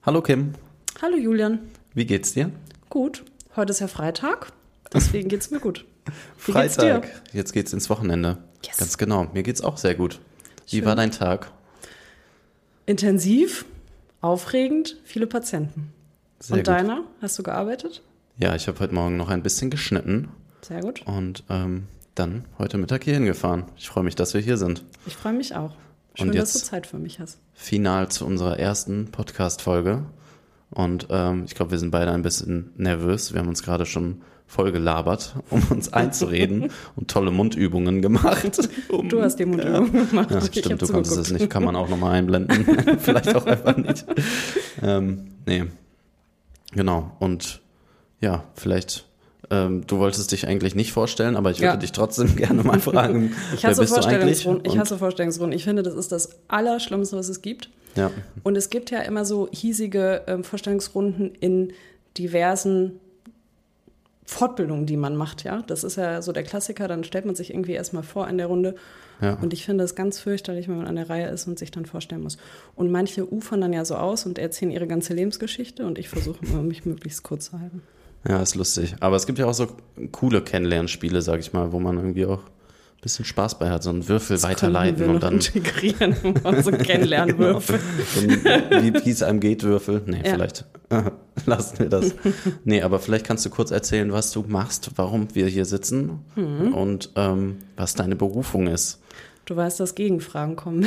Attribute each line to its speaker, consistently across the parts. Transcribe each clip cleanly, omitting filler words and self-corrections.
Speaker 1: Hallo Kim,
Speaker 2: Hallo Julian.
Speaker 1: wie geht's dir?
Speaker 2: Gut. Heute ist ja Freitag, deswegen geht's mir gut. Wie
Speaker 1: Freitag,
Speaker 2: geht's dir?
Speaker 1: jetzt geht's ins Wochenende.
Speaker 2: Yes.
Speaker 1: Ganz genau, mir geht's auch sehr gut. Wie
Speaker 2: Schön.
Speaker 1: war dein Tag?
Speaker 2: Intensiv, aufregend, viele Patienten.
Speaker 1: Sehr
Speaker 2: Und
Speaker 1: gut.
Speaker 2: deiner? Hast du gearbeitet?
Speaker 1: Ja, ich habe heute Morgen noch ein bisschen geschnitten
Speaker 2: Sehr gut.
Speaker 1: und dann heute Mittag hierhin gefahren. Ich freue mich, dass wir hier sind.
Speaker 2: Ich freue mich auch. Schön,
Speaker 1: Und
Speaker 2: dass
Speaker 1: jetzt-
Speaker 2: du Zeit für mich hast.
Speaker 1: Final zu unserer ersten Podcast-Folge und ich glaube, wir sind beide ein bisschen nervös. Wir haben uns gerade schon voll gelabert, um uns einzureden und tolle Mundübungen gemacht.
Speaker 2: Du hast die Mundübung gemacht.
Speaker 1: Ja,
Speaker 2: Ich hab
Speaker 1: stimmt, du konntest es
Speaker 2: zugeguckt.
Speaker 1: nicht, kann man auch nochmal einblenden. Vielleicht auch einfach nicht. Nee, genau. Und ja, vielleicht, du wolltest dich eigentlich nicht vorstellen, aber ich würde
Speaker 2: Ja.
Speaker 1: dich trotzdem gerne mal fragen,
Speaker 2: Ich
Speaker 1: wer
Speaker 2: hasse
Speaker 1: bist du eigentlich?
Speaker 2: Vorstellungsrunden. Ich
Speaker 1: Und-
Speaker 2: hasse Vorstellungsrunden. Ich finde, das ist das Allerschlimmste, was es gibt.
Speaker 1: Ja,
Speaker 2: Und es gibt ja immer so hiesige Vorstellungsrunden in diversen Fortbildungen, die man macht, ja. Das ist ja so der Klassiker, dann stellt man sich irgendwie erstmal vor in der Runde.
Speaker 1: ja.
Speaker 2: Und ich finde es ganz fürchterlich, wenn man an der Reihe ist und sich dann vorstellen muss. Und manche ufern dann ja so aus und erzählen ihre ganze Lebensgeschichte und ich versuche immer, mich möglichst kurz zu halten.
Speaker 1: Ja, ist lustig. Aber es gibt ja auch so coole Kennenlernspiele, sag ich mal, wo man irgendwie auch ein bisschen Spaß bei hat. So einen Würfel weiterleiten
Speaker 2: Könnten wir
Speaker 1: und
Speaker 2: noch
Speaker 1: dann
Speaker 2: integrieren, so Kennenlernwürfel.
Speaker 1: so ein wie es einem geht Würfel. Nee,
Speaker 2: Ja.
Speaker 1: vielleicht lassen wir das. Nee, aber vielleicht kannst du kurz erzählen, was du machst, warum wir hier sitzen und was deine Berufung ist.
Speaker 2: Du weißt, dass Gegenfragen kommen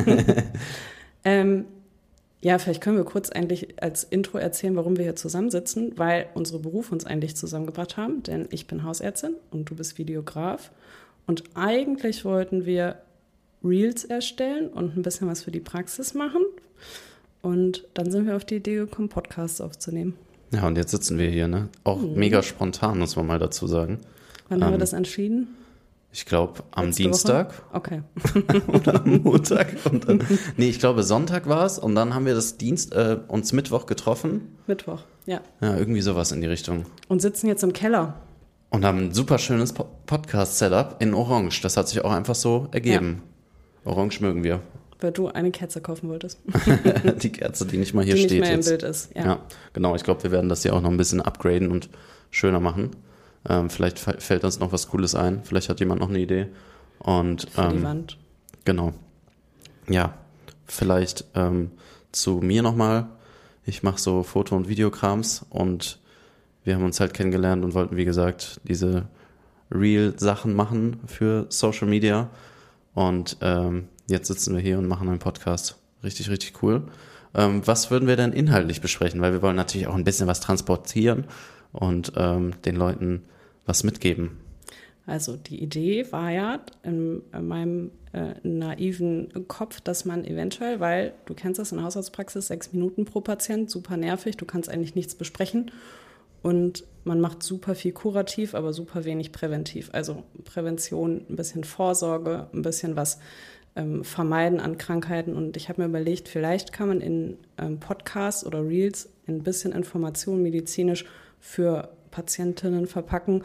Speaker 2: werden. Ja, vielleicht können wir kurz eigentlich als Intro erzählen, warum wir hier zusammensitzen, weil unsere Berufe uns eigentlich zusammengebracht haben, denn ich bin Hausärztin und du bist Videograf. Und eigentlich wollten wir Reels erstellen und ein bisschen was für die Praxis machen. Und dann sind wir auf die Idee gekommen, Podcasts aufzunehmen.
Speaker 1: Ja, und jetzt sitzen wir hier, ne? Auch mega spontan, muss man mal dazu sagen.
Speaker 2: Wann haben wir das entschieden?
Speaker 1: Ich glaube, am
Speaker 2: Letzte
Speaker 1: Dienstag
Speaker 2: Woche? Okay.
Speaker 1: oder am Montag. Und dann, nee, ich glaube, Sonntag war es. Und dann haben wir uns Mittwoch getroffen.
Speaker 2: Mittwoch, ja.
Speaker 1: Ja, irgendwie sowas in die Richtung.
Speaker 2: Und sitzen jetzt im Keller.
Speaker 1: Und haben ein super schönes Podcast-Setup in Orange. Das hat sich auch einfach so ergeben. Orange mögen wir.
Speaker 2: Weil du eine Kerze kaufen wolltest,
Speaker 1: Die Kerze, die nicht mal hier
Speaker 2: die
Speaker 1: steht
Speaker 2: nicht mehr
Speaker 1: jetzt.
Speaker 2: im Bild ist. Ja.
Speaker 1: Ja, genau. Ich glaube, wir werden das hier auch noch ein bisschen upgraden und schöner machen. Vielleicht fällt uns noch was Cooles ein. Vielleicht hat jemand noch eine Idee. Und
Speaker 2: Für die Wand.
Speaker 1: genau. Ja, vielleicht zu mir nochmal. Ich mache so Foto- und Videokrams und wir haben uns halt kennengelernt und wollten, wie gesagt, diese Real-Sachen machen für Social Media. Und jetzt sitzen wir hier und machen einen Podcast. Richtig, richtig cool. Was würden wir denn inhaltlich besprechen? Weil wir wollen natürlich auch ein bisschen was transportieren und den Leuten was mitgeben.
Speaker 2: Also die Idee war ja in meinem naiven Kopf, dass man eventuell, weil du kennst das in der Hausarztpraxis, 6 Minuten pro Patient, super nervig, du kannst eigentlich nichts besprechen und man macht super viel kurativ, aber super wenig präventiv. Also Prävention, ein bisschen Vorsorge, ein bisschen was vermeiden an Krankheiten und ich habe mir überlegt, vielleicht kann man in Podcasts oder Reels ein bisschen Information medizinisch für Patientinnen verpacken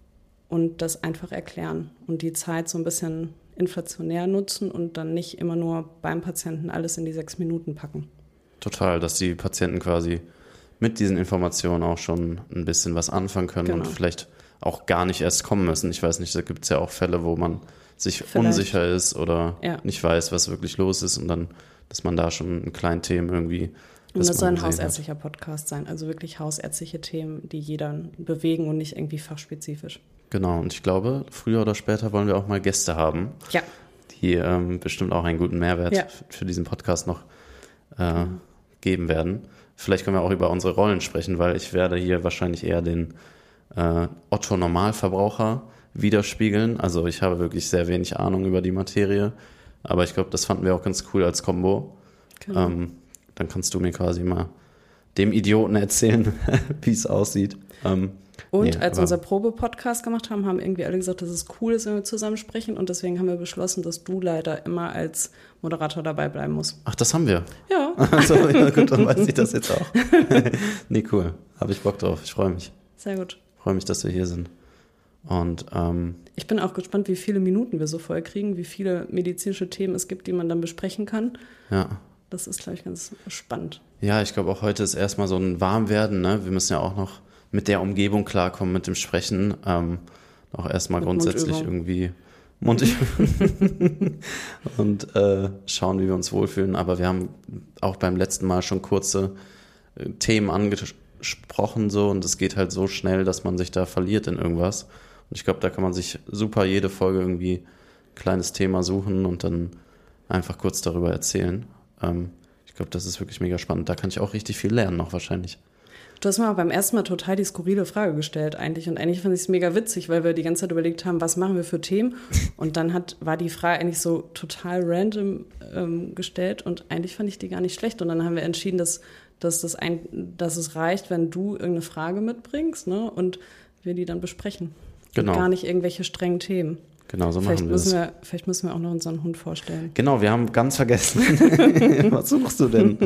Speaker 2: und das einfach erklären und die Zeit so ein bisschen inflationär nutzen und dann nicht immer nur beim Patienten alles in die 6 Minuten packen.
Speaker 1: Total, dass die Patienten quasi mit diesen Informationen auch schon ein bisschen was anfangen können und
Speaker 2: Genau.
Speaker 1: vielleicht auch gar nicht erst kommen müssen. Ich weiß nicht, da gibt es ja auch Fälle, wo man sich
Speaker 2: Vielleicht.
Speaker 1: unsicher ist oder
Speaker 2: Ja.
Speaker 1: nicht weiß, was wirklich los ist und dann, dass man da schon in kleinen Themen irgendwie
Speaker 2: Und das soll
Speaker 1: man
Speaker 2: ein
Speaker 1: gesehen hat.
Speaker 2: hausärztlicher Podcast sein, also wirklich hausärztliche Themen, die jeden bewegen und nicht irgendwie fachspezifisch.
Speaker 1: Genau, und ich glaube, früher oder später wollen wir auch mal Gäste haben,
Speaker 2: Ja,
Speaker 1: die bestimmt auch einen guten Mehrwert
Speaker 2: Ja.
Speaker 1: für diesen Podcast noch geben werden. Vielleicht können wir auch über unsere Rollen sprechen, weil ich werde hier wahrscheinlich eher den Otto-Normalverbraucher widerspiegeln. Also ich habe wirklich sehr wenig Ahnung über die Materie, aber ich glaube, das fanden wir auch ganz cool als Kombo.
Speaker 2: genau.
Speaker 1: Dann kannst du mir quasi mal dem Idioten erzählen, wie es aussieht.
Speaker 2: Und
Speaker 1: nee,
Speaker 2: als wir
Speaker 1: aber-
Speaker 2: unser Probe-Podcast gemacht haben, haben irgendwie alle gesagt, dass es cool ist, wenn wir zusammen sprechen und deswegen haben wir beschlossen, dass du leider immer als Moderator dabei bleiben musst.
Speaker 1: Ach, das haben wir.
Speaker 2: Ja,
Speaker 1: Also, ja, gut, dann weiß ich das jetzt auch. Nee, cool. Habe ich Bock drauf. Ich freue mich.
Speaker 2: sehr gut.
Speaker 1: Freue mich, dass wir hier sind. Und
Speaker 2: Ich bin auch gespannt, wie viele Minuten wir so voll kriegen, wie viele medizinische Themen es gibt, die man dann besprechen kann.
Speaker 1: ja,
Speaker 2: das ist, glaube ich, ganz spannend.
Speaker 1: Ja, ich glaube auch heute ist erstmal so ein Warmwerden, ne? Wir müssen ja auch noch mit der Umgebung klarkommen, mit dem Sprechen, auch erstmal grundsätzlich irgendwie und schauen, wie wir uns wohlfühlen. Aber wir haben auch beim letzten Mal schon kurze Themen angesprochen so und es geht halt so schnell, dass man sich da verliert in irgendwas. Und ich glaube, da kann man sich super jede Folge irgendwie ein kleines Thema suchen und dann einfach kurz darüber erzählen. Ich glaube, das ist wirklich mega spannend. Da kann ich auch richtig viel lernen noch wahrscheinlich.
Speaker 2: Du hast mir beim ersten Mal total die skurrile Frage gestellt eigentlich. Und eigentlich fand ich es mega witzig, weil wir die ganze Zeit überlegt haben, was machen wir für Themen. Und dann war die Frage eigentlich so total random gestellt. Und eigentlich fand ich die gar nicht schlecht. Und dann haben wir entschieden, dass es reicht, wenn du irgendeine Frage mitbringst, ne? Und wir die dann besprechen.
Speaker 1: Genau.
Speaker 2: Und gar nicht irgendwelche strengen Themen.
Speaker 1: Genau, so machen wir es.
Speaker 2: Vielleicht müssen wir auch noch unseren Hund vorstellen.
Speaker 1: Genau, wir haben ganz vergessen. Was suchst du denn?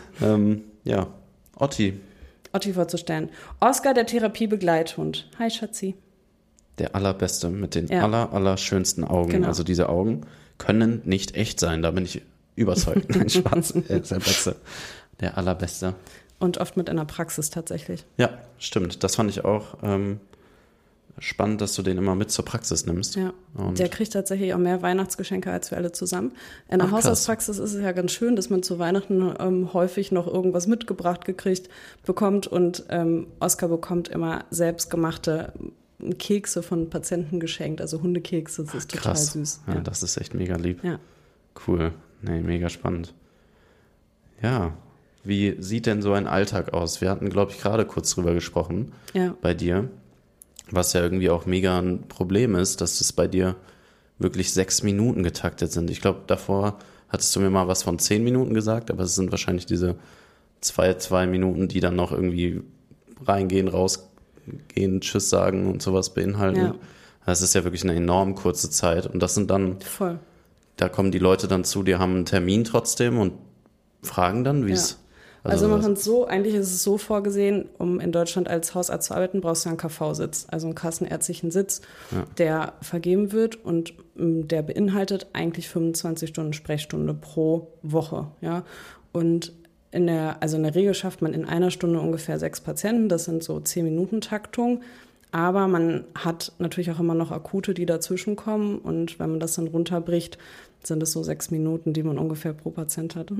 Speaker 1: Otti.
Speaker 2: Otti vorzustellen. Oscar, der Therapiebegleithund. Hi, Schatzi.
Speaker 1: Der allerbeste mit den allerschönsten Augen.
Speaker 2: Genau.
Speaker 1: Also diese Augen können nicht echt sein, da bin ich überzeugt. Nein, Spaß. Er ist der Beste. Der allerbeste.
Speaker 2: Und oft mit in der Praxis tatsächlich.
Speaker 1: Ja, stimmt. Das fand ich auch spannend, dass du den immer mit zur Praxis nimmst.
Speaker 2: Ja,
Speaker 1: und
Speaker 2: der kriegt tatsächlich auch mehr Weihnachtsgeschenke als wir alle zusammen. In der Hausarztpraxis ist es ja ganz schön, dass man zu Weihnachten häufig noch irgendwas mitgebracht bekommt und Oskar bekommt immer selbstgemachte Kekse von Patienten geschenkt, also Hundekekse, das ist total süß.
Speaker 1: Ja, das ist echt mega lieb.
Speaker 2: Ja.
Speaker 1: Cool, nee, mega spannend. Ja, wie sieht denn so ein Alltag aus? Wir hatten, glaube ich, gerade kurz drüber gesprochen bei dir. Was ja irgendwie auch mega ein Problem ist, dass es bei dir wirklich 6 Minuten getaktet sind. Ich glaube, davor hattest du mir mal was von 10 Minuten gesagt, aber es sind wahrscheinlich diese 2 Minuten, die dann noch irgendwie reingehen, rausgehen, Tschüss sagen und sowas beinhalten.
Speaker 2: Ja. Das
Speaker 1: ist ja wirklich eine enorm kurze Zeit. Und das sind dann,
Speaker 2: voll.
Speaker 1: Da kommen die Leute dann zu dir, haben einen Termin trotzdem und fragen dann, wie es...
Speaker 2: Also machen es so, eigentlich ist es so vorgesehen, um in Deutschland als Hausarzt zu arbeiten, brauchst du einen KV-Sitz, also einen kassenärztlichen Sitz, der vergeben wird und der beinhaltet eigentlich 25 Stunden Sprechstunde pro Woche. Ja? Und in der Regel schafft man in einer Stunde ungefähr 6 Patienten, das sind so 10-Minuten-Taktung. Aber man hat natürlich auch immer noch Akute, die dazwischen kommen. Und wenn man das dann runterbricht, sind es so 6 Minuten, die man ungefähr pro Patient hat.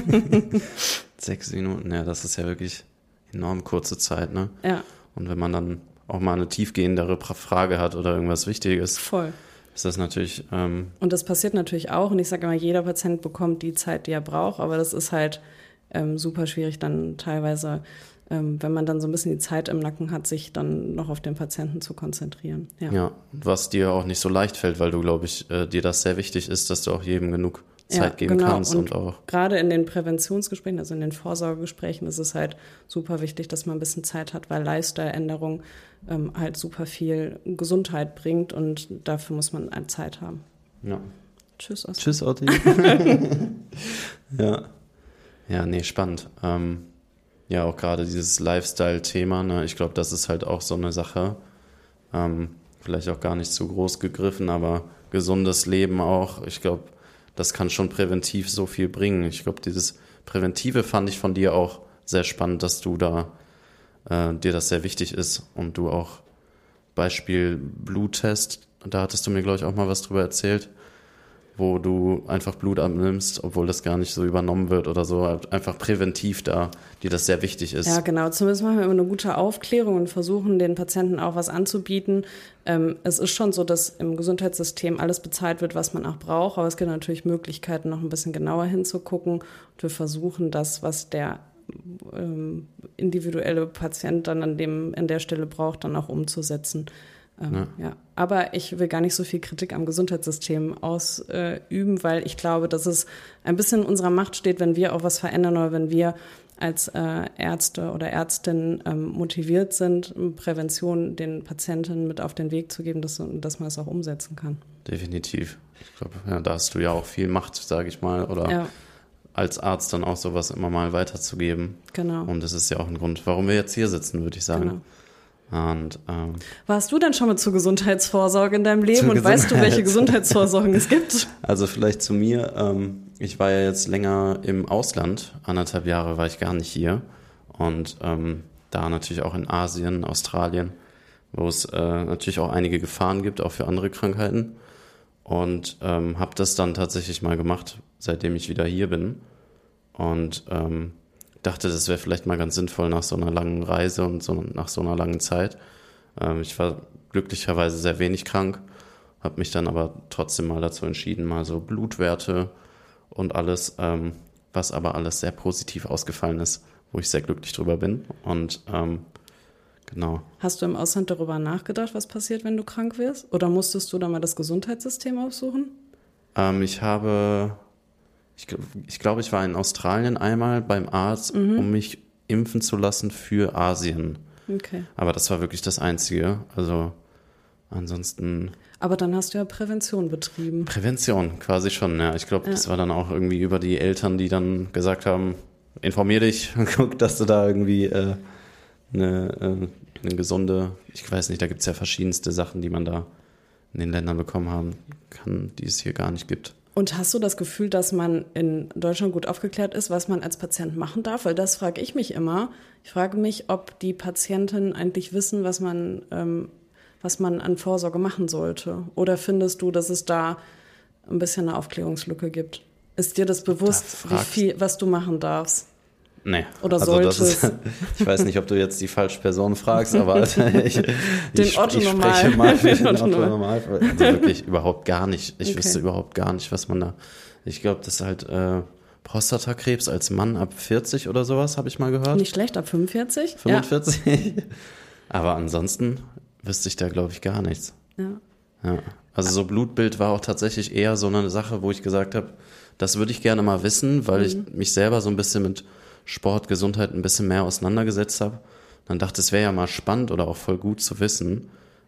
Speaker 1: 6 Minuten, ja, das ist ja wirklich enorm kurze Zeit, ne?
Speaker 2: Ja.
Speaker 1: Und wenn man dann auch mal eine tiefgehendere Frage hat oder irgendwas Wichtiges, ist das natürlich...
Speaker 2: Und das passiert natürlich auch. Und ich sage immer, jeder Patient bekommt die Zeit, die er braucht. Aber das ist halt super schwierig dann teilweise... wenn man dann so ein bisschen die Zeit im Nacken hat, sich dann noch auf den Patienten zu konzentrieren. Ja,
Speaker 1: was dir auch nicht so leicht fällt, weil du, glaube ich, dir das sehr wichtig ist, dass du auch jedem genug Zeit geben kannst. Und auch
Speaker 2: gerade in den Präventionsgesprächen, also in den Vorsorgegesprächen, ist es halt super wichtig, dass man ein bisschen Zeit hat, weil Lifestyle-Änderung halt super viel Gesundheit bringt und dafür muss man Zeit haben.
Speaker 1: Ja.
Speaker 2: Tschüss, Osti.
Speaker 1: Tschüss, Otti. Ja, nee, spannend. Ja, auch gerade dieses Lifestyle-Thema, ne? Ich glaube, das ist halt auch so eine Sache, vielleicht auch gar nicht zu groß gegriffen, aber gesundes Leben auch, ich glaube, das kann schon präventiv so viel bringen. Ich glaube, dieses Präventive fand ich von dir auch sehr spannend, dass du da, dir das sehr wichtig ist und du auch Beispiel Bluttest, da hattest du mir, glaube ich, auch mal was drüber erzählt, wo du einfach Blut abnimmst, obwohl das gar nicht so übernommen wird oder so, einfach präventiv da, dir das sehr wichtig ist.
Speaker 2: Ja, genau. Zumindest machen wir immer eine gute Aufklärung und versuchen, den Patienten auch was anzubieten. Es ist schon so, dass im Gesundheitssystem alles bezahlt wird, was man auch braucht, aber es gibt natürlich Möglichkeiten, noch ein bisschen genauer hinzugucken. Und wir versuchen das, was der individuelle Patient dann an der Stelle braucht, dann auch umzusetzen. Ja. Aber ich will gar nicht so viel Kritik am Gesundheitssystem ausüben, weil ich glaube, dass es ein bisschen in unserer Macht steht, wenn wir auch was verändern oder wenn wir als Ärzte oder Ärztinnen motiviert sind, Prävention den Patienten mit auf den Weg zu geben, dass man das auch umsetzen kann.
Speaker 1: Definitiv. Ich glaube, ja, da hast du ja auch viel Macht, sage ich mal, oder als Arzt dann auch sowas immer mal weiterzugeben.
Speaker 2: Genau.
Speaker 1: Und das ist ja auch ein Grund, warum wir jetzt hier sitzen, würde ich sagen.
Speaker 2: Genau.
Speaker 1: Und,
Speaker 2: warst du denn schon mal zur Gesundheitsvorsorge in deinem Leben und weißt du, welche Gesundheitsvorsorgen es gibt?
Speaker 1: Also vielleicht zu mir. Ich war ja jetzt länger im Ausland, 1,5 Jahre war ich gar nicht hier und da natürlich auch in Asien, Australien, wo es natürlich auch einige Gefahren gibt, auch für andere Krankheiten und habe das dann tatsächlich mal gemacht, seitdem ich wieder hier bin und dachte, das wäre vielleicht mal ganz sinnvoll nach so einer langen Reise und so nach so einer langen Zeit. Ich war glücklicherweise sehr wenig krank, habe mich dann aber trotzdem mal dazu entschieden, mal so Blutwerte und alles, was aber alles sehr positiv ausgefallen ist, wo ich sehr glücklich drüber bin. Und genau.
Speaker 2: Hast du im Ausland darüber nachgedacht, was passiert, wenn du krank wirst? Oder musstest du da mal das Gesundheitssystem aufsuchen?
Speaker 1: Ich glaube, ich war in Australien einmal beim Arzt, um mich impfen zu lassen für Asien.
Speaker 2: Okay.
Speaker 1: Aber das war wirklich das Einzige. Also ansonsten.
Speaker 2: Aber dann hast du ja Prävention betrieben.
Speaker 1: Prävention, quasi schon, ja. Ich glaube, das war dann auch irgendwie über die Eltern, die dann gesagt haben, informier dich, guck, dass du da irgendwie eine gesunde, ich weiß nicht, da gibt es ja verschiedenste Sachen, die man da in den Ländern bekommen haben kann, die es hier gar nicht gibt.
Speaker 2: Und hast du das Gefühl, dass man in Deutschland gut aufgeklärt ist, was man als Patient machen darf? Weil das frage ich mich immer. Ich frage mich, ob die Patienten eigentlich wissen, was man an Vorsorge machen sollte. Oder findest du, dass es da ein bisschen eine Aufklärungslücke gibt? Ist dir das bewusst, was du machen darfst?
Speaker 1: Nee.
Speaker 2: Oder solltest?
Speaker 1: Ich weiß nicht, ob du jetzt die falsche Person fragst, aber ich spreche mal für den Otto Normal. Also wirklich überhaupt gar nicht. Ich wüsste überhaupt gar nicht, was man da. Ich glaube, das ist halt Prostatakrebs als Mann ab 40 oder sowas, habe ich mal gehört.
Speaker 2: Nicht schlecht, ab 45?
Speaker 1: 45? Ja. Aber ansonsten wüsste ich da, glaube ich, gar nichts. Ja. Also so Blutbild war auch tatsächlich eher so eine Sache, wo ich gesagt habe, das würde ich gerne mal wissen, weil ich mich selber so ein bisschen mit Sport, Gesundheit ein bisschen mehr auseinandergesetzt habe. Dann dachte ich, es wäre ja mal spannend oder auch voll gut zu wissen,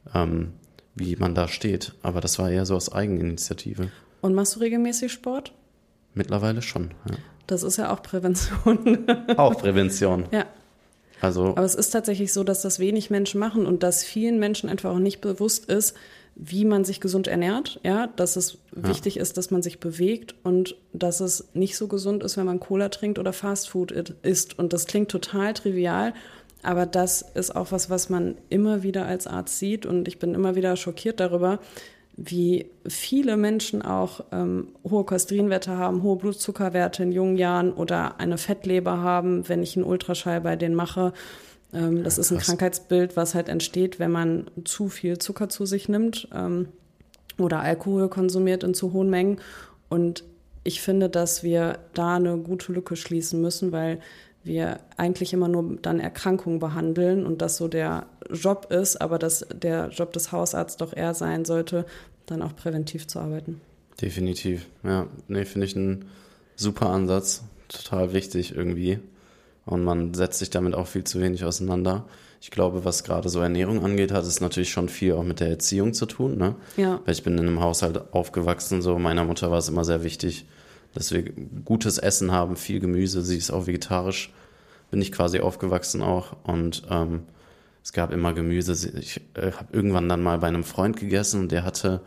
Speaker 1: wie man da steht. Aber das war eher so aus Eigeninitiative.
Speaker 2: Und machst du regelmäßig Sport?
Speaker 1: Mittlerweile schon, ja.
Speaker 2: Das ist ja auch Prävention.
Speaker 1: Auch Prävention.
Speaker 2: Ja.
Speaker 1: Also,
Speaker 2: aber es ist tatsächlich so, dass das wenig Menschen machen und dass vielen Menschen einfach auch nicht bewusst ist, wie man sich gesund ernährt, ja, dass es wichtig ist, dass man sich bewegt und dass es nicht so gesund ist, wenn man Cola trinkt oder Fastfood isst. Und das klingt total trivial, aber das ist auch was man immer wieder als Arzt sieht und ich bin immer wieder schockiert darüber, wie viele Menschen auch hohe Cholesterinwerte haben, hohe Blutzuckerwerte in jungen Jahren oder eine Fettleber haben, wenn ich einen Ultraschall bei denen mache. Das ist ein Krankheitsbild, was halt entsteht, wenn man zu viel Zucker zu sich nimmt oder Alkohol konsumiert in zu hohen Mengen. Und ich finde, dass wir da eine gute Lücke schließen müssen, weil wir eigentlich immer nur dann Erkrankungen behandeln und das so der Job ist, aber dass der Job des Hausarztes doch eher sein sollte, dann auch präventiv zu arbeiten.
Speaker 1: Definitiv, ja. Nee, finde ich einen super Ansatz, total wichtig irgendwie. Und man setzt sich damit auch viel zu wenig auseinander. Ich glaube, was gerade so Ernährung angeht, hat es natürlich schon viel auch mit der Erziehung zu tun, ne? Ja. Weil ich bin in einem Haushalt aufgewachsen, so meiner Mutter war es immer sehr wichtig, dass wir gutes Essen haben, viel Gemüse, sie ist auch vegetarisch, bin ich quasi aufgewachsen auch und es gab immer Gemüse. Ich habe irgendwann dann mal bei einem Freund gegessen und der hatte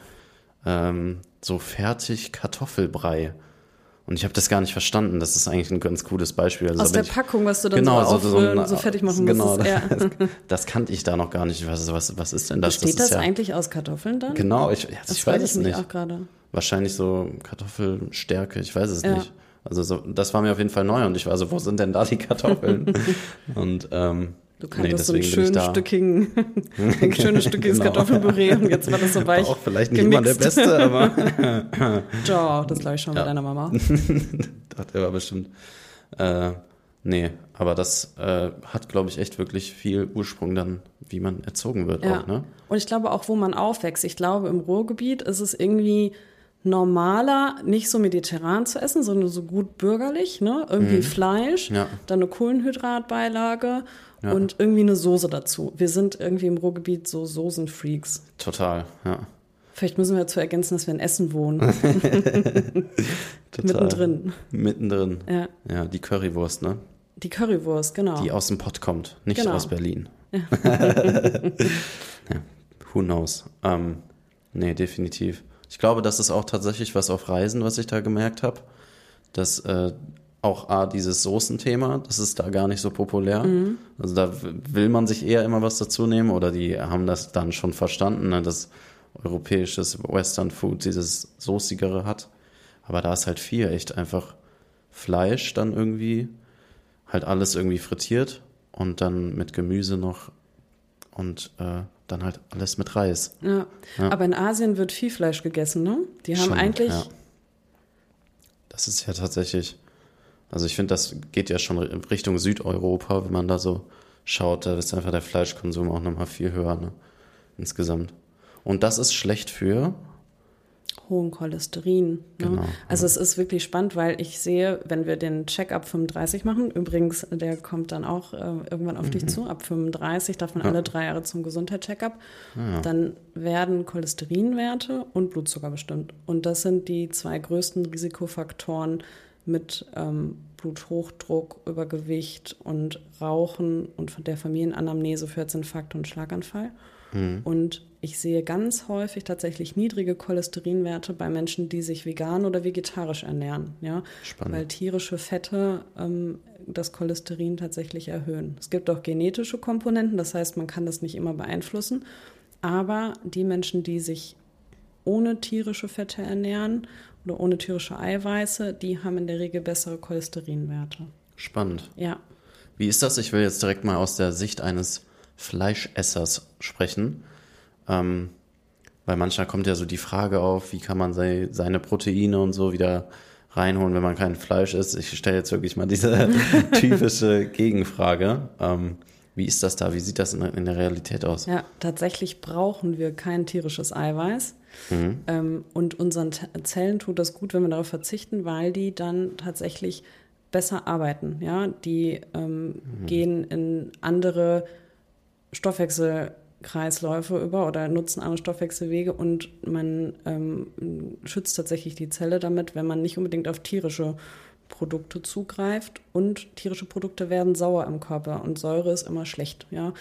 Speaker 1: so fertig Kartoffelbrei. Und ich habe das gar nicht verstanden. Das ist eigentlich ein ganz cooles Beispiel. Also
Speaker 2: aus der Packung, was du dann so fertig machen musstest.
Speaker 1: Genau, das kannte ich da noch gar nicht. Was ist denn das?
Speaker 2: Besteht das eigentlich aus Kartoffeln dann?
Speaker 1: Genau, ich weiß es nicht.
Speaker 2: Auch gerade.
Speaker 1: Wahrscheinlich so Kartoffelstärke, ich weiß es nicht. Also das war mir auf jeden Fall neu und ich war so, wo sind denn da die Kartoffeln? Und
Speaker 2: du kanntest so ein schönes stückiges
Speaker 1: genau.
Speaker 2: Kartoffelpüree und jetzt war das so weich.
Speaker 1: War auch vielleicht nicht immer der Beste, aber.
Speaker 2: Ja, das glaube ich schon bei deiner Mama.
Speaker 1: Dachte er war bestimmt. Nee, aber das hat, glaube ich, echt wirklich viel Ursprung dann, wie man erzogen wird auch, ne?
Speaker 2: Und ich glaube auch, wo man aufwächst. Ich glaube, im Ruhrgebiet ist es irgendwie normaler, nicht so mediterran zu essen, sondern so gut bürgerlich, ne? Irgendwie Fleisch, dann eine Kohlenhydratbeilage und irgendwie eine Soße dazu. Wir sind irgendwie im Ruhrgebiet so Soßenfreaks.
Speaker 1: Total, ja.
Speaker 2: Vielleicht müssen wir dazu ergänzen, dass wir in Essen wohnen. Mittendrin.
Speaker 1: Mittendrin. Ja, die Currywurst, ne?
Speaker 2: Die Currywurst, genau.
Speaker 1: Die aus dem Pott kommt, nicht aus Berlin. Ja. Who knows? Nee, definitiv. Ich glaube, das ist auch tatsächlich was auf Reisen, was ich da gemerkt habe, dass auch dieses Soßenthema, das ist da gar nicht so populär. Also da will man sich eher immer was dazu nehmen oder die haben das dann schon verstanden, ne, dass europäisches Western Food dieses Soßigere hat. Aber da ist halt viel, echt einfach Fleisch dann irgendwie, halt alles irgendwie frittiert und dann mit Gemüse noch und dann halt alles mit Reis.
Speaker 2: Ja.
Speaker 1: Ja.
Speaker 2: Aber in Asien wird viel Fleisch gegessen, ne? Die haben
Speaker 1: Schon,
Speaker 2: eigentlich,
Speaker 1: ja. Das ist ja tatsächlich, also ich finde, das geht ja schon in Richtung Südeuropa, wenn man da so schaut, da ist einfach der Fleischkonsum auch nochmal viel höher, ne? Insgesamt. Und das ist schlecht für,
Speaker 2: hohen Cholesterin. Ne?
Speaker 1: Genau,
Speaker 2: Also
Speaker 1: ja.
Speaker 2: es ist wirklich spannend, weil ich sehe, wenn wir den Check-up 35 machen, übrigens, der kommt dann auch irgendwann auf dich zu, ab 35 darf man alle 3 Jahre zum Gesundheitscheck-up, dann werden Cholesterinwerte und Blutzucker bestimmt. Und das sind die 2 größten Risikofaktoren mit Bluthochdruck, Übergewicht und Rauchen und von der Familienanamnese für Herzinfarkt und Schlaganfall. Und ich sehe ganz häufig tatsächlich niedrige Cholesterinwerte bei Menschen, die sich vegan oder vegetarisch ernähren. Ja?
Speaker 1: Spannend.
Speaker 2: Weil tierische Fette das Cholesterin tatsächlich erhöhen. Es gibt auch genetische Komponenten, das heißt, man kann das nicht immer beeinflussen. Aber die Menschen, die sich ohne tierische Fette ernähren oder ohne tierische Eiweiße, die haben in der Regel bessere Cholesterinwerte.
Speaker 1: spannend.
Speaker 2: Ja.
Speaker 1: Wie ist das? Ich will jetzt direkt mal aus der Sicht eines Fleischessers sprechen. Weil manchmal kommt ja so die Frage auf, wie kann man seine Proteine und so wieder reinholen, wenn man kein Fleisch isst. Ich stelle jetzt wirklich mal diese typische Gegenfrage. Wie ist das da? Wie sieht das in der Realität aus?
Speaker 2: Ja, tatsächlich brauchen wir kein tierisches Eiweiß. Und unseren Zellen tut das gut, wenn wir darauf verzichten, weil die dann tatsächlich besser arbeiten. Ja? Die gehen in andere Stoffwechselkreisläufe über oder nutzen andere Stoffwechselwege und man schützt tatsächlich die Zelle damit, wenn man nicht unbedingt auf tierische Produkte zugreift. Und tierische Produkte werden sauer im Körper und Säure ist immer schlecht. Ja?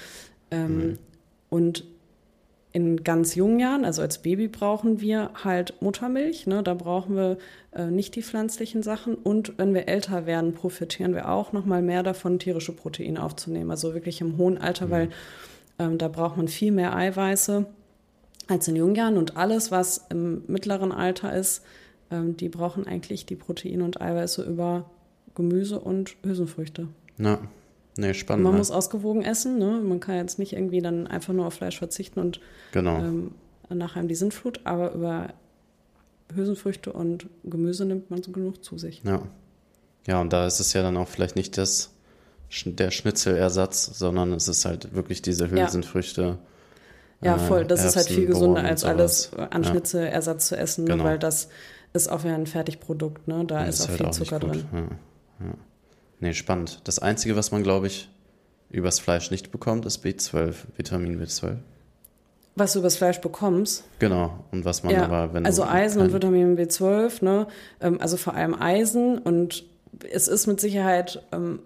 Speaker 2: Und in ganz jungen Jahren, also als Baby, brauchen wir halt Muttermilch. Ne? Da brauchen wir nicht die pflanzlichen Sachen. Und wenn wir älter werden, profitieren wir auch noch mal mehr davon, tierische Proteine aufzunehmen. Also wirklich im hohen Alter, weil da braucht man viel mehr Eiweiße als in jungen Jahren. Und alles, was im mittleren Alter ist, die brauchen eigentlich die Proteine und Eiweiße über Gemüse und Hülsenfrüchte.
Speaker 1: Na, nee, spannend.
Speaker 2: Man
Speaker 1: ne?
Speaker 2: muss ausgewogen essen, ne? Man kann jetzt nicht irgendwie dann einfach nur auf Fleisch verzichten und
Speaker 1: Genau.
Speaker 2: nach einem die Sintflut, aber über Hülsenfrüchte und Gemüse nimmt man so genug zu sich.
Speaker 1: Ja. Ja, und da ist es ja dann auch vielleicht nicht der Schnitzelersatz, sondern es ist halt wirklich diese Hülsenfrüchte.
Speaker 2: Ja, voll. Das ist halt
Speaker 1: Erbsen,
Speaker 2: viel gesunder,
Speaker 1: Bohnen
Speaker 2: als
Speaker 1: und
Speaker 2: alles
Speaker 1: sowas.
Speaker 2: an
Speaker 1: Ja.
Speaker 2: Schnitzelersatz zu essen, ne?
Speaker 1: Genau.
Speaker 2: Weil das ist auch ja ein Fertigprodukt, ne? Da ist auch
Speaker 1: halt
Speaker 2: viel
Speaker 1: nicht
Speaker 2: Zucker
Speaker 1: gut.
Speaker 2: drin.
Speaker 1: Ja. Nee, spannend. Das Einzige, was man, glaube ich, übers Fleisch nicht bekommt, ist B12, Vitamin B12.
Speaker 2: Was du übers Fleisch bekommst.
Speaker 1: Genau. Und was man
Speaker 2: Ja,
Speaker 1: aber, wenn
Speaker 2: also
Speaker 1: du
Speaker 2: Eisen und Vitamin B12, ne? Also vor allem Eisen, und es ist mit Sicherheit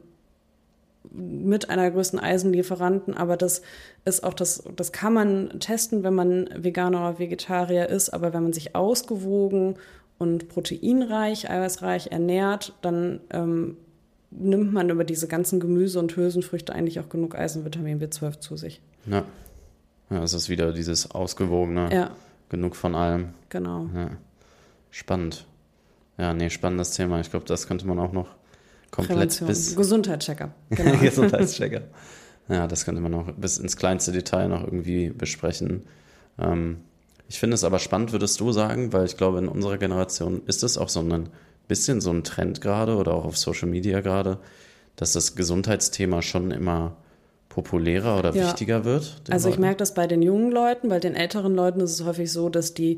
Speaker 2: mit einer der größten Eisenlieferanten, aber das ist auch das kann man testen, wenn man Veganer oder Vegetarier ist, aber wenn man sich ausgewogen und proteinreich, eiweißreich ernährt, dann nimmt man über diese ganzen Gemüse und Hülsenfrüchte eigentlich auch genug Eisen, Vitamin B12 zu sich.
Speaker 1: Ja. Ja, es ist wieder dieses Ausgewogene.
Speaker 2: Ja,
Speaker 1: Genug von allem.
Speaker 2: genau.
Speaker 1: Ja. Spannend. Ja, nee, spannendes Thema. Ich glaube, das könnte man auch noch komplett
Speaker 2: Prävention,
Speaker 1: bis
Speaker 2: Gesundheitschecker. Genau.
Speaker 1: Gesundheitschecker. Ja, das könnte man noch bis ins kleinste Detail noch irgendwie besprechen. Ich finde es aber spannend, würdest du sagen, weil ich glaube, in unserer Generation ist es auch so ein bisschen so ein Trend gerade oder auch auf Social Media gerade, dass das Gesundheitsthema schon immer populärer oder
Speaker 2: Ja.
Speaker 1: wichtiger wird. den
Speaker 2: Also ich
Speaker 1: Leuten.
Speaker 2: merke das bei den jungen Leuten, bei den älteren Leuten ist es häufig so, dass die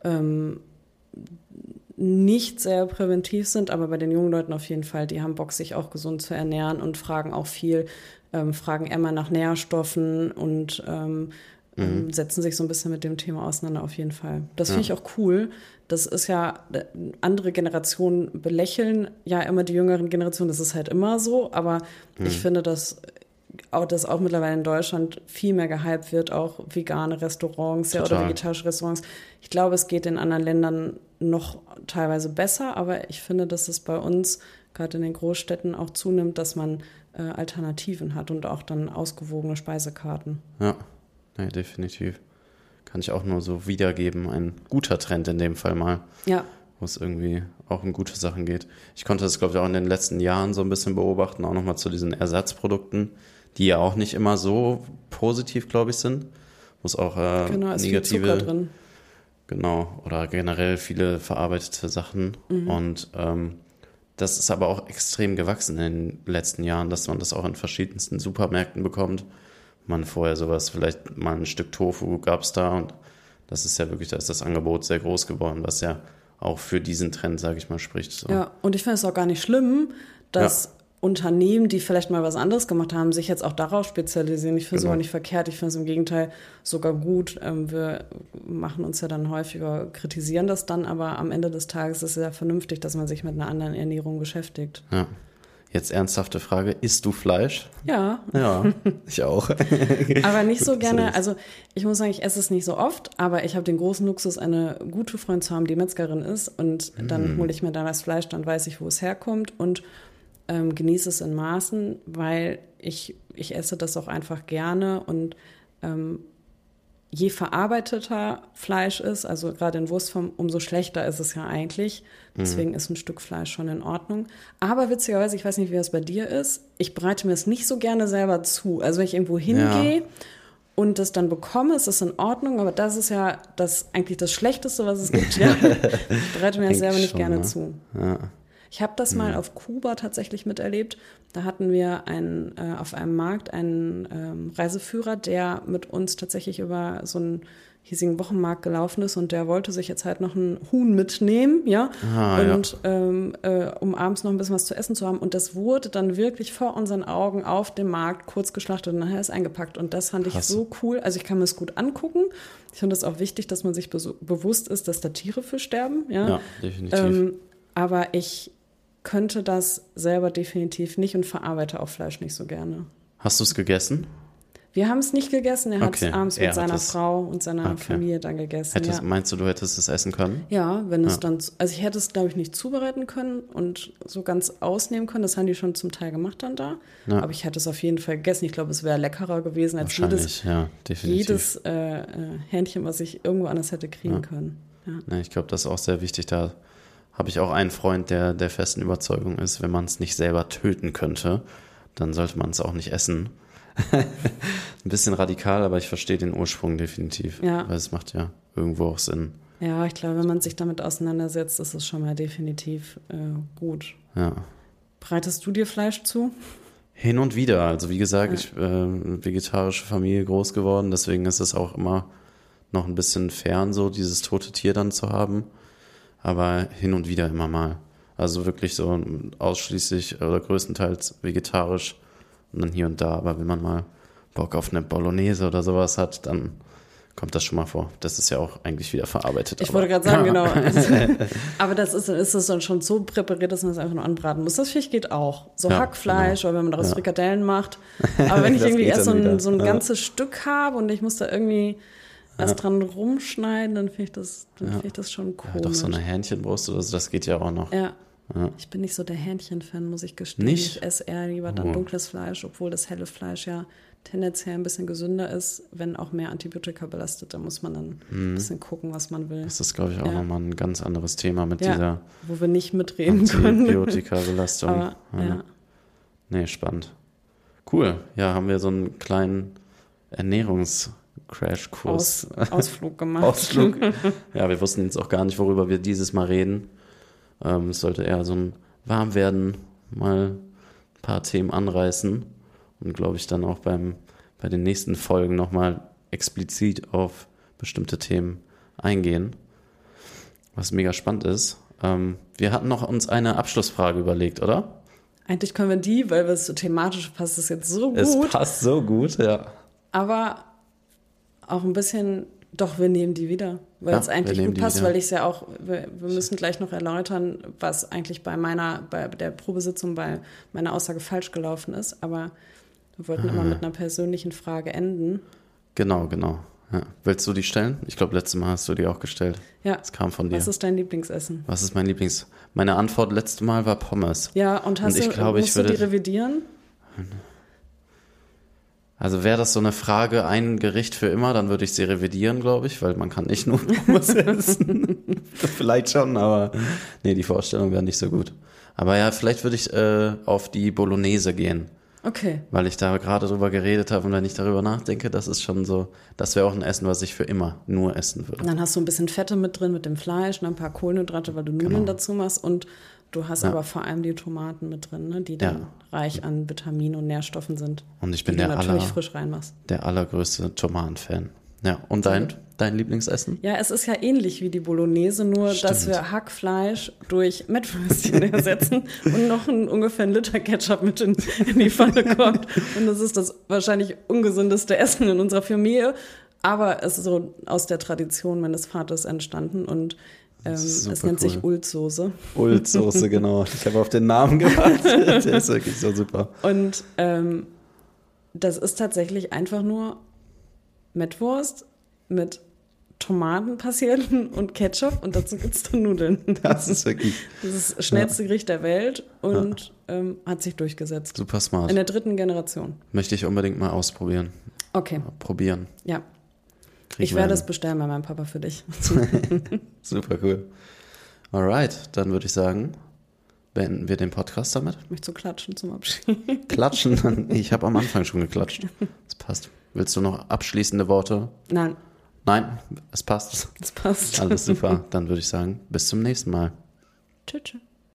Speaker 2: nicht sehr präventiv sind, aber bei den jungen Leuten auf jeden Fall, die haben Bock, sich auch gesund zu ernähren und fragen auch viel, fragen immer nach Nährstoffen und setzen sich so ein bisschen mit dem Thema auseinander auf jeden Fall. Das finde ich auch cool. Das ist ja, andere Generationen belächeln ja immer die jüngeren Generationen, das ist halt immer so, aber ich finde das auch, dass auch mittlerweile in Deutschland viel mehr gehypt wird, auch vegane Restaurants oder vegetarische Restaurants. Ich glaube, es geht in anderen Ländern noch teilweise besser, aber ich finde, dass es bei uns gerade in den Großstädten auch zunimmt, dass man Alternativen hat und auch dann ausgewogene Speisekarten.
Speaker 1: Ja, nee, definitiv. Kann ich auch nur so wiedergeben. Ein guter Trend in dem Fall mal.
Speaker 2: Ja.
Speaker 1: Wo es irgendwie auch um gute Sachen geht. Ich konnte das, glaube ich, auch in den letzten Jahren so ein bisschen beobachten, auch nochmal zu diesen Ersatzprodukten, die ja auch nicht immer so positiv, glaube ich, sind. Muss auch
Speaker 2: genau, ist viel Zucker drin.
Speaker 1: Genau, oder generell viele verarbeitete Sachen. Und das ist aber auch extrem gewachsen in den letzten Jahren, dass man das auch in verschiedensten Supermärkten bekommt. Man vorher sowas, vielleicht mal ein Stück Tofu gab es da und das ist ja wirklich, da ist das Angebot sehr groß geworden, was ja auch für diesen Trend, sage ich mal, spricht. So.
Speaker 2: Ja, und ich finde es auch gar nicht schlimm, dass Unternehmen, die vielleicht mal was anderes gemacht haben, sich jetzt auch darauf spezialisieren. Ich finde es aber nicht verkehrt. Ich finde es im Gegenteil sogar gut. Wir machen uns ja dann häufiger, kritisieren das dann, aber am Ende des Tages ist es ja vernünftig, dass man sich mit einer anderen Ernährung beschäftigt.
Speaker 1: Ja. Jetzt ernsthafte Frage, isst du Fleisch?
Speaker 2: Ja.
Speaker 1: Ja, ich auch.
Speaker 2: Aber nicht so gerne, also ich muss sagen, ich esse es nicht so oft, aber ich habe den großen Luxus, eine gute Freundin zu haben, die Metzgerin ist und dann hole ich mir da das Fleisch, dann weiß ich, wo es herkommt und genieße es in Maßen, weil ich esse das auch einfach gerne und je verarbeiteter Fleisch ist, also gerade in Wurstform, umso schlechter ist es ja eigentlich. Deswegen ist ein Stück Fleisch schon in Ordnung. Aber witzigerweise, ich weiß nicht, wie das bei dir ist, ich bereite mir es nicht so gerne selber zu. Also wenn ich irgendwo hingehe und das dann bekomme, ist das in Ordnung, aber das ist ja eigentlich das Schlechteste, was es gibt. Ja? Ich bereite mir das selber nicht gerne zu. Ja. Ich habe das mal auf Kuba tatsächlich miterlebt. Da hatten wir auf einem Markt einen Reiseführer, der mit uns tatsächlich über so einen hiesigen Wochenmarkt gelaufen ist und der wollte sich jetzt halt noch ein Huhn mitnehmen, ja, um abends noch ein bisschen was zu essen zu haben. Und das wurde dann wirklich vor unseren Augen auf dem Markt kurz geschlachtet und nachher ist eingepackt. Und das fand ich so cool. Also ich kann mir das gut angucken. Ich finde es auch wichtig, dass man sich bewusst ist, dass da Tiere für sterben. Ja, definitiv. Aber ich könnte das selber definitiv nicht und verarbeite auch Fleisch nicht so gerne.
Speaker 1: Hast du es gegessen?
Speaker 2: Wir haben es nicht gegessen. Er hat es abends mit seiner Frau und seiner Familie dann gegessen.
Speaker 1: Meinst du hättest es essen können?
Speaker 2: Ja, wenn es dann, also ich hätte es, glaube ich, nicht zubereiten können und so ganz ausnehmen können. Das haben die schon zum Teil gemacht dann da. Ja. Aber ich hätte es auf jeden Fall gegessen. Ich glaube, es wäre leckerer gewesen als jedes Hähnchen, was ich irgendwo anders hätte kriegen können. Ja.
Speaker 1: Ja, ich glaube, das ist auch sehr wichtig. Da habe ich auch einen Freund, der der festen Überzeugung ist, wenn man es nicht selber töten könnte, dann sollte man es auch nicht essen. Ein bisschen radikal, aber ich verstehe den Ursprung definitiv. Ja. Weil es macht ja irgendwo auch Sinn.
Speaker 2: Ja, ich glaube, wenn man sich damit auseinandersetzt, ist es schon mal definitiv gut.
Speaker 1: Ja.
Speaker 2: Bereitest du dir Fleisch zu?
Speaker 1: Hin und wieder. Also wie gesagt, ich bin vegetarische Familie groß geworden, deswegen ist es auch immer noch ein bisschen fern, so dieses tote Tier dann zu haben. Aber hin und wieder immer mal. Also wirklich so ausschließlich oder größtenteils vegetarisch und dann hier und da. Aber wenn man mal Bock auf eine Bolognese oder sowas hat, dann kommt das schon mal vor. Das ist ja auch eigentlich wieder verarbeitet.
Speaker 2: Ich wollte gerade sagen, genau. Aber ist es dann schon so präpariert, dass man es einfach nur anbraten muss. Das finde ich geht auch. So Hackfleisch oder wenn man daraus Frikadellen macht. Aber wenn ich irgendwie erst so ein ganzes Stück habe und ich muss da irgendwie erst dran rumschneiden, dann finde ich das schon komisch.
Speaker 1: Ja, doch so eine Hähnchenbrust oder so, das geht ja auch noch.
Speaker 2: Ja. Ich bin nicht so der Hähnchen-Fan, muss ich gestehen. Nicht? Ich esse eher lieber dann dunkles Fleisch, obwohl das helle Fleisch ja tendenziell ein bisschen gesünder ist, wenn auch mehr Antibiotika belastet. Da muss man dann ein bisschen gucken, was man will.
Speaker 1: Das ist, glaube ich, auch nochmal ein ganz anderes Thema mit dieser
Speaker 2: wo wir nicht mitreden können.
Speaker 1: Antibiotika-Belastung. Nee, spannend. Cool. Ja, haben wir so einen kleinen Crashkurs.
Speaker 2: Ausflug gemacht.
Speaker 1: Ja, wir wussten jetzt auch gar nicht, worüber wir dieses Mal reden. Es sollte eher so ein Warmwerden, mal ein paar Themen anreißen und glaube ich dann auch bei den nächsten Folgen nochmal explizit auf bestimmte Themen eingehen, was mega spannend ist. Wir hatten noch uns eine Abschlussfrage überlegt, oder?
Speaker 2: Eigentlich können wir die, weil es so thematisch passt, es jetzt so gut.
Speaker 1: Es passt so gut, ja.
Speaker 2: Aber auch ein bisschen, doch, wir nehmen die wieder, weil es eigentlich gut passt, weil ich es ja auch, wir müssen gleich noch erläutern, was eigentlich bei der Probesitzung, bei meiner Aussage falsch gelaufen ist, aber Wir wollten immer mit einer persönlichen Frage enden.
Speaker 1: Genau. Ja. Willst du die stellen? Ich glaube, letztes Mal hast du die auch gestellt.
Speaker 2: Ja.
Speaker 1: Das kam von dir.
Speaker 2: Was ist dein Lieblingsessen?
Speaker 1: Was ist mein Meine Antwort letztes Mal war Pommes.
Speaker 2: Ja, und musst du die revidieren?
Speaker 1: Also wäre das so eine Frage, ein Gericht für immer, dann würde ich sie revidieren, glaube ich, weil man kann nicht nur Pommes essen. Vielleicht schon, aber nee, die Vorstellung wäre nicht so gut. Aber ja, vielleicht würde ich auf die Bolognese gehen.
Speaker 2: Okay.
Speaker 1: Weil ich da gerade drüber geredet habe und wenn ich darüber nachdenke, das ist schon so, das wäre auch ein Essen, was ich für immer nur essen würde.
Speaker 2: Und dann hast du ein bisschen Fette mit drin, mit dem Fleisch, ein paar Kohlenhydrate, weil du Nudeln dazu machst und du hast aber vor allem die Tomaten mit drin, ne, die dann reich an Vitaminen und Nährstoffen sind.
Speaker 1: Und ich bin
Speaker 2: die du natürlich frisch reinmachst.
Speaker 1: Der allergrößte Tomatenfan. Ja, und dein Lieblingsessen?
Speaker 2: Ja, es ist ja ähnlich wie die Bolognese, nur dass wir Hackfleisch durch Mettwürstchen ersetzen und noch ungefähr ein Liter Ketchup mit in die Pfanne kommt. Und das ist das wahrscheinlich ungesündeste Essen in unserer Familie. Aber es ist so aus der Tradition meines Vaters entstanden und es nennt sich Ultsoße.
Speaker 1: Ultsoße, genau. Ich habe auf den Namen gewartet. Der ist wirklich so super.
Speaker 2: Und das ist tatsächlich einfach nur Mettwurst mit Tomatenpassierten und Ketchup und dazu gibt es dann Nudeln.
Speaker 1: Das ist wirklich...
Speaker 2: Das ist das schnellste Gericht der Welt und hat sich durchgesetzt.
Speaker 1: Super smart.
Speaker 2: In der 3. Generation.
Speaker 1: Möchte ich unbedingt mal ausprobieren.
Speaker 2: Okay.
Speaker 1: Probieren.
Speaker 2: Ja. Ich werde es bestellen bei meinem Papa für dich.
Speaker 1: Super cool. Alright, dann würde ich sagen, beenden wir den Podcast damit.
Speaker 2: Möchtest du klatschen zum Abschied?
Speaker 1: Klatschen? Ich habe am Anfang schon geklatscht. Das passt. Willst du noch abschließende Worte?
Speaker 2: Nein.
Speaker 1: Nein, es passt.
Speaker 2: Es passt.
Speaker 1: Alles super. Dann würde ich sagen, bis zum nächsten Mal.
Speaker 2: Tschüss.